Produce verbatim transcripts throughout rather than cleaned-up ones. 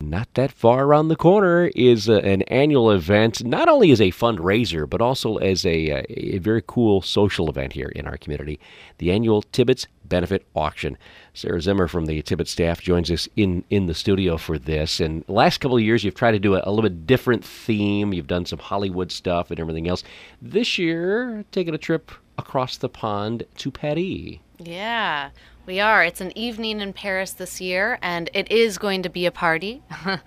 not that far around the corner is uh, an annual event, not only as a fundraiser, but also as a, uh, a very cool social event here in our community, the annual Tibbetts Benefit Auction. Sarah Zimmer from the Tibbetts staff joins us in, in the studio for this. And the last couple of years, you've tried to do a, a little bit different theme. You've done some Hollywood stuff and everything else. This year, taking a trip across the pond to Paris. Yeah, we are. It's an evening in Paris this year, and it is going to be a party.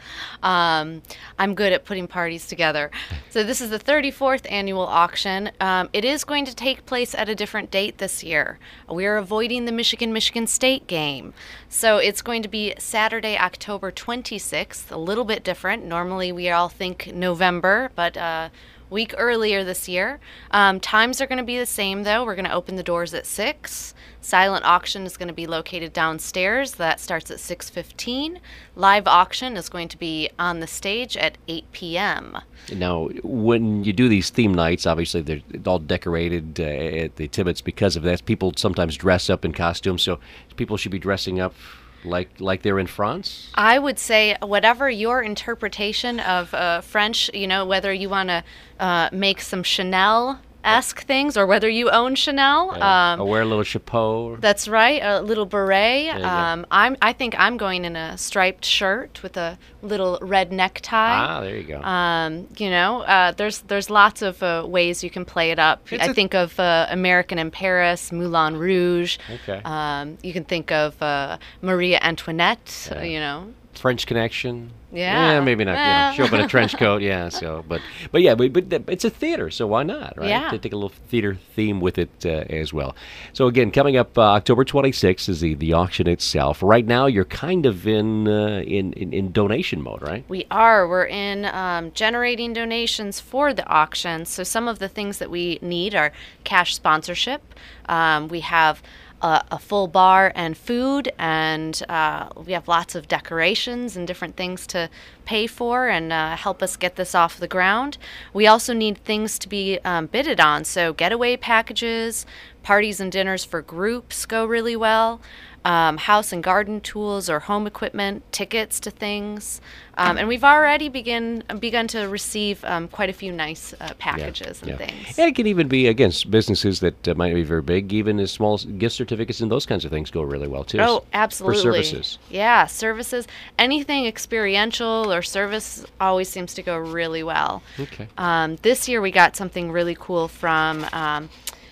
um, I'm good at putting parties together. So this is the thirty-fourth annual auction. Um, it is going to take place at a different date this year. We are avoiding the Michigan-Michigan State game. So it's going to be Saturday, October twenty-sixth, a little bit different. Normally we all think November, but uh, week earlier this year. Um, times are going to be the same, though. We're going to open the doors at six. Silent auction is going to be located downstairs. That starts at six fifteen. Live auction is going to be on the stage at eight p.m. Now, when you do these theme nights, obviously they're all decorated uh, at the Tibbetts because of that. People sometimes dress up in costumes, so people should be dressing up like like they're in France? I would say whatever your interpretation of uh, French, you know, whether you want to uh, make some Chanel-esque things or whether you own Chanel. Yeah. Um, or wear a little chapeau. That's right, a little beret. Yeah, Um, yeah. I'm, I think I'm going in a striped shirt with a little red necktie. Ah, there you go. Um, you know, uh, there's there's lots of uh, ways you can play it up. It's I a- think of uh, American in Paris, Moulin Rouge. Okay. Um, you can think of uh, Maria Antoinette. Uh, Yeah. you know. French Connection. Yeah. maybe not. Well. You know, show up in a trench coat. Yeah. So, but but yeah, but, but th- it's a theater, so why not? Right. Yeah. To take a little theater theme with it uh, as well. So again, coming up uh, October twenty-sixth is the, the auction itself. Right now, you're kind of in uh, in, in in donation mode, right? We are. We're in um, generating donations for the auction. So some of the things that we need are cash sponsorship. Um, we have a, a full bar and food, and uh, we have lots of decorations and different things to pay for and uh, help us get this off the ground. We also need things to be um, bidded on. So getaway packages, parties and dinners for groups go really well. Um, house and garden tools or home equipment, tickets to things. Um, and we've already begin, begun to receive um, quite a few nice uh, packages and Yeah. things. And it can even be, again, s- businesses that uh, might not be very big, even as small as gift certificates and those kinds of things go really well, too. Oh, absolutely. For services. Yeah, services. Anything experiential or service always seems to go really well. Okay. Um, this year we got something really cool from um,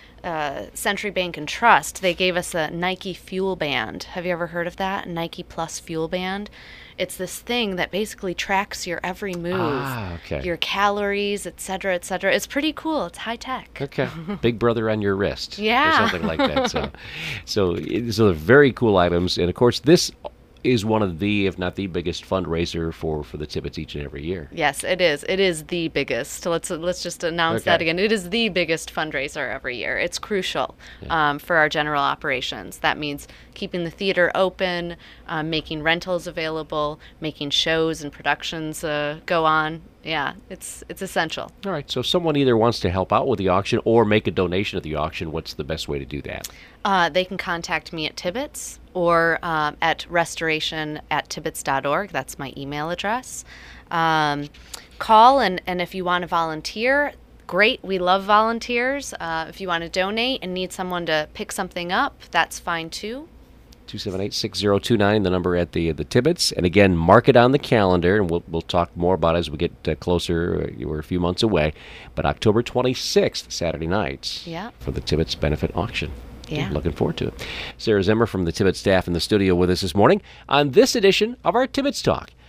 uh, Century Bank and Trust. They gave us a Nike Fuel Band. Have you ever heard of that? Nike Plus Fuel Band. It's this thing that basically tracks your every move, Ah, okay. your calories, et cetera, et cetera. It's pretty cool. It's high tech. Okay, Big Brother on your wrist, Yeah. or something like that. So, so, it- so they're very cool items, and of course, this is one of the, if not the biggest fundraiser for for the Tibbetts each and every year. Yes, it is. It is the biggest. Let's let's just announce that Okay. again. It is the biggest fundraiser every year. It's crucial um, for our general operations. That means keeping the theater open, um, making rentals available, making shows and productions uh, go on. Yeah, it's it's essential. All right. So, if someone either wants to help out with the auction or make a donation at the auction, what's the best way to do that? Uh, they can contact me at Tibbetts or um, at restoration at tibbetts dot org. That's my email address. Um, call, and, and if you want to volunteer, great. We love volunteers. Uh, if you want to donate and need someone to pick something up, that's fine too. two seven eight, six zero two nine, the number at the the Tibbetts. And again, mark it on the calendar, and we'll we'll talk more about it as we get uh, closer. Uh, We're a few months away. But October twenty-sixth, Saturday night, Yeah. for the Tibbetts Benefit Auction. Yeah. Looking forward to it. Sarah Zimmer from the Tibbetts staff in the studio with us this morning on this edition of our Tibbetts Talk.